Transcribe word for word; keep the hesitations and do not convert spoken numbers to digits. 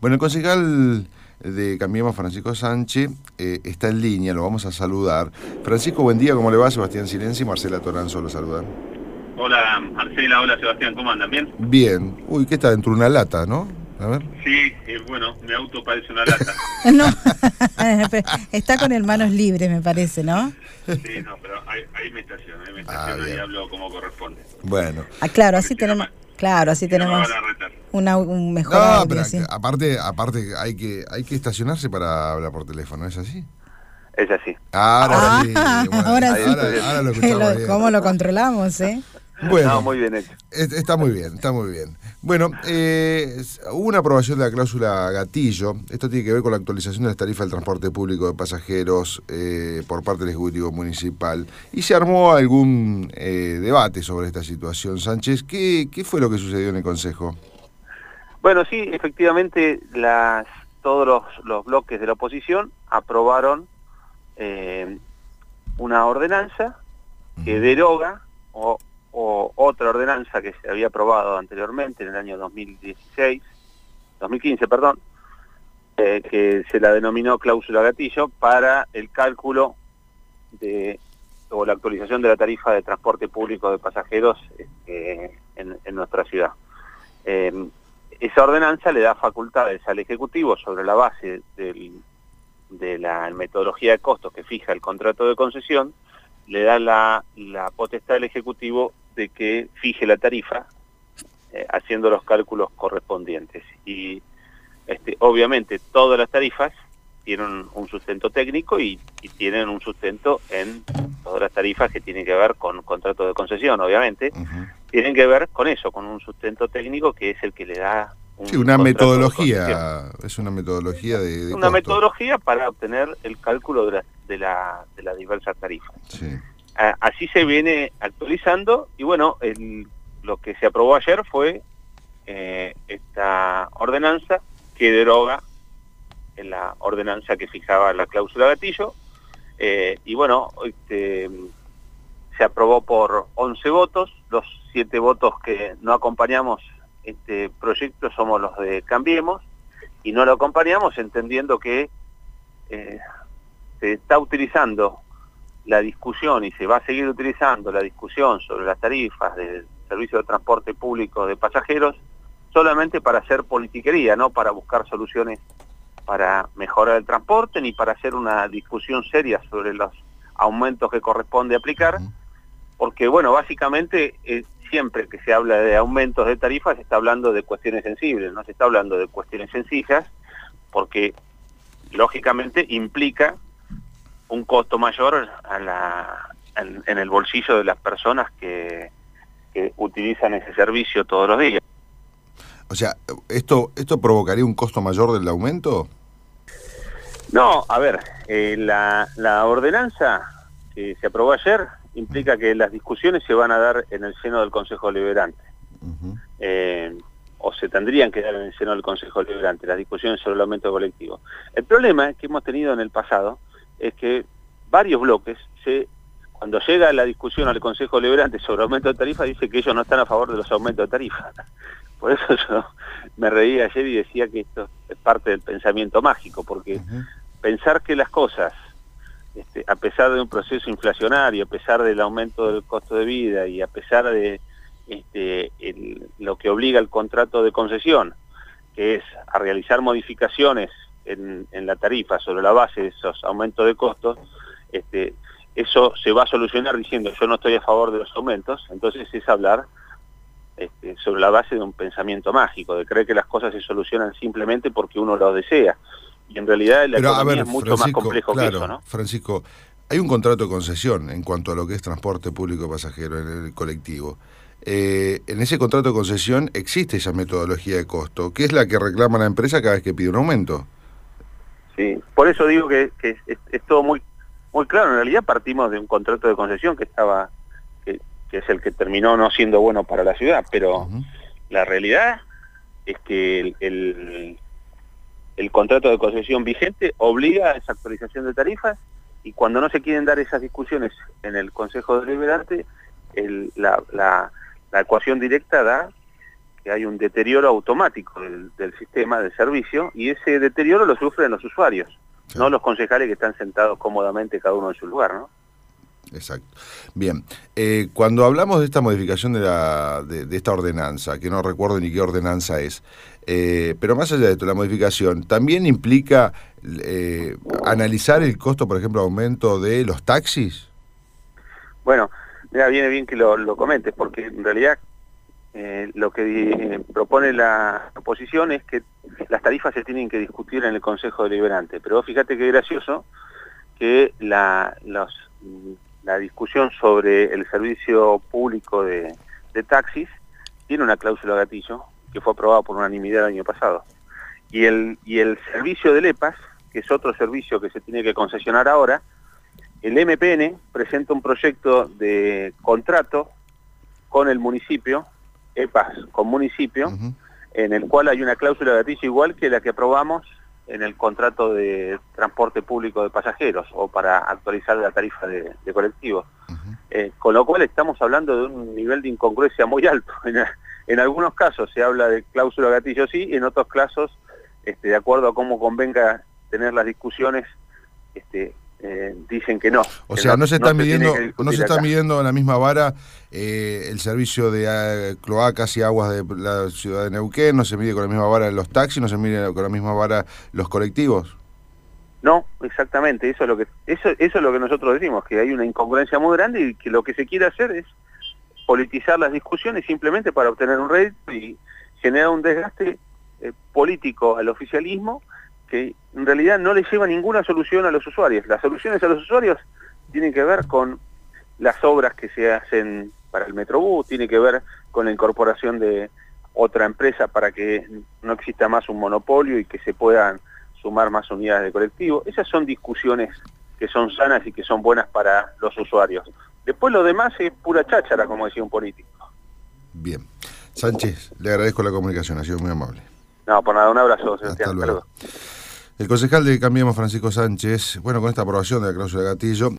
Bueno, el concejal de Cambiemos, Francisco Sánchez, eh, está en línea, lo vamos a saludar. Francisco, buen día, ¿cómo le va? Sebastián Silenzi y Marcela Toranzo lo saludan. Hola Marcela, hola Sebastián, ¿cómo andan? ¿Bien? Bien. Uy, ¿qué está? Dentro de una lata, ¿no? A ver. Sí, eh, bueno, mi auto parece una lata. No, está con el manos libres, me parece, ¿no? Sí, no, pero ahí, ahí me estaciono, ahí me estaciono Ah, y hablo como corresponde. Bueno. Ah, claro, Porque así si tenemos, no me- claro, así si no me tenemos van a retar. una, un mejor No, audio, pero sí. aparte, aparte hay que hay que estacionarse para hablar por teléfono, ¿es así? Es así. Ahora Ah, sí. Bueno, ahora sí. ahora, ahora lo escuchamos Lo- bien. ¿Cómo lo controlamos, eh? Bueno, No, muy bien hecho. es- está muy bien, está muy bien. Bueno, eh, hubo una aprobación de la cláusula gatillo. Esto tiene que ver con la actualización de las tarifas del transporte público de pasajeros eh, por parte del Ejecutivo Municipal. Y se armó algún eh, debate sobre esta situación. Sánchez, ¿qué, qué fue lo que sucedió en el Consejo? Bueno, sí, efectivamente, las, todos los, los bloques de la oposición aprobaron eh, una ordenanza que deroga o, o otra ordenanza que se había aprobado anteriormente en el año dos mil dieciséis, dos mil quince, perdón, eh, que se la denominó cláusula gatillo para el cálculo de o la actualización de la tarifa de transporte público de pasajeros eh, en, en nuestra ciudad. Eh, esa ordenanza le da facultades al Ejecutivo sobre la base del, de la metodología de costos que fija el contrato de concesión, le da la, la potestad al Ejecutivo de que fije la tarifa eh, haciendo los cálculos correspondientes. Y este, obviamente todas las tarifas tienen un sustento técnico y, y tienen un sustento en todas las tarifas que tienen que ver con contrato de concesión, obviamente, Uh-huh. tienen que ver con eso, con un sustento técnico que es el que le da un Sí, una contrato de metodología, concesión. es una metodología de, de Una costo. metodología para obtener el cálculo de, la, de, la, de las diversas tarifas. Sí. Ah, así se viene actualizando y bueno, el, lo que se aprobó ayer fue eh, esta ordenanza que deroga en la ordenanza que fijaba la cláusula gatillo eh, y bueno, este, se aprobó por once votos, los siete votos que no acompañamos este proyecto somos los de Cambiemos y no lo acompañamos entendiendo que eh, se está utilizando la discusión y se va a seguir utilizando la discusión sobre las tarifas del servicio de transporte público de pasajeros solamente para hacer politiquería, no para buscar soluciones para mejorar el transporte ni para hacer una discusión seria sobre los aumentos que corresponde aplicar, porque bueno, básicamente eh, siempre que se habla de aumentos de tarifas se está hablando de cuestiones sensibles, no se está hablando de cuestiones sencillas, porque lógicamente implica un costo mayor a la, en, en el bolsillo de las personas que, que utilizan ese servicio todos los días. O sea, ¿esto esto provocaría un costo mayor del aumento? No, a ver, eh, la, la ordenanza que se aprobó ayer implica que las discusiones se van a dar en el seno del Consejo Deliberante. Uh-huh. Eh, o se tendrían que dar en el seno del Consejo Deliberante, las discusiones sobre el aumento colectivo. El problema que hemos tenido en el pasado es que varios bloques, se, cuando llega la discusión al Consejo Deliberante sobre aumento de tarifa, dice que ellos no están a favor de los aumentos de tarifa. Por eso yo me reí ayer y decía que esto es parte del pensamiento mágico, porque uh-huh. pensar que las cosas, este, a pesar de un proceso inflacionario, a pesar del aumento del costo de vida y a pesar de este, el, lo que obliga el contrato de concesión, que es a realizar modificaciones en, en la tarifa sobre la base de esos aumentos de costos, este, eso se va a solucionar diciendo yo no estoy a favor de los aumentos, entonces es hablar este, sobre la base de un pensamiento mágico, de creer que las cosas se solucionan simplemente porque uno lo desea. Y en realidad la Pero, economía ver, es mucho Francisco, más complejo claro, que eso, ¿no? Francisco, hay un contrato de concesión en cuanto a lo que es transporte público pasajero en el colectivo. Eh, en ese contrato de concesión existe esa metodología de costo, que es la que reclama la empresa cada vez que pide un aumento. Sí, por eso digo que, que es, es, es todo muy muy claro. En realidad partimos de un contrato de concesión que estaba que, que es el que terminó no siendo bueno para la ciudad, pero uh-huh. la realidad es que el, el, el contrato de concesión vigente obliga a esa actualización de tarifas y cuando no se quieren dar esas discusiones en el Consejo Deliberante, el, la, la, la ecuación directa da que hay un deterioro automático del, del sistema, del servicio, y ese deterioro lo sufren los usuarios, sí. no los concejales que están sentados cómodamente cada uno en su lugar, ¿no? Exacto. Bien, eh, cuando hablamos de esta modificación de, la, de, de esta ordenanza, que no recuerdo ni qué ordenanza es, eh, pero más allá de esto, la modificación también implica eh, analizar el costo, por ejemplo, aumento de los taxis. Bueno, mira, viene bien que lo, lo comentes, porque en realidad eh, lo que eh, propone la oposición es que las tarifas se tienen que discutir en el Consejo Deliberante, pero fíjate qué gracioso que la, los... la discusión sobre el servicio público de, de taxis tiene una cláusula gatillo que fue aprobada por unanimidad el año pasado. Y el, y el servicio del E P A S, que es otro servicio que se tiene que concesionar ahora, el M P N presenta un proyecto de contrato con el municipio, E P A S con municipio, uh-huh. en el cual hay una cláusula gatillo igual que la que aprobamos en el contrato de transporte público de pasajeros o para actualizar la tarifa de, de colectivos. Uh-huh. eh, con lo cual estamos hablando de un nivel de incongruencia muy alto. En, en algunos casos se habla de cláusula gatillo sí, y en otros casos, este, de acuerdo a cómo convenga tener las discusiones, este, eh, dicen que no. O que sea, no, no se está no midiendo, se no se está acá. midiendo en la misma vara eh, el servicio de eh, cloacas y aguas de la ciudad de Neuquén, no se mide con la misma vara los taxis, no se mide con la misma vara los colectivos. No, exactamente, eso es lo que eso eso es lo que nosotros decimos, que hay una incongruencia muy grande y que lo que se quiere hacer es politizar las discusiones simplemente para obtener un rédito y generar un desgaste eh, político al oficialismo que en realidad no le lleva ninguna solución a los usuarios. Las soluciones a los usuarios tienen que ver con las obras que se hacen para el Metrobús, tiene que ver con la incorporación de otra empresa para que no exista más un monopolio y que se puedan sumar más unidades de colectivo. Esas son discusiones que son sanas y que son buenas para los usuarios. Después lo demás es pura cháchara, como decía un político. Bien. Sánchez, le agradezco la comunicación, ha sido muy amable. No, por nada, un abrazo, Sebastián. Hasta luego. El concejal de Cambiemos, Francisco Sánchez, bueno, con esta aprobación de la cláusula de gatillo,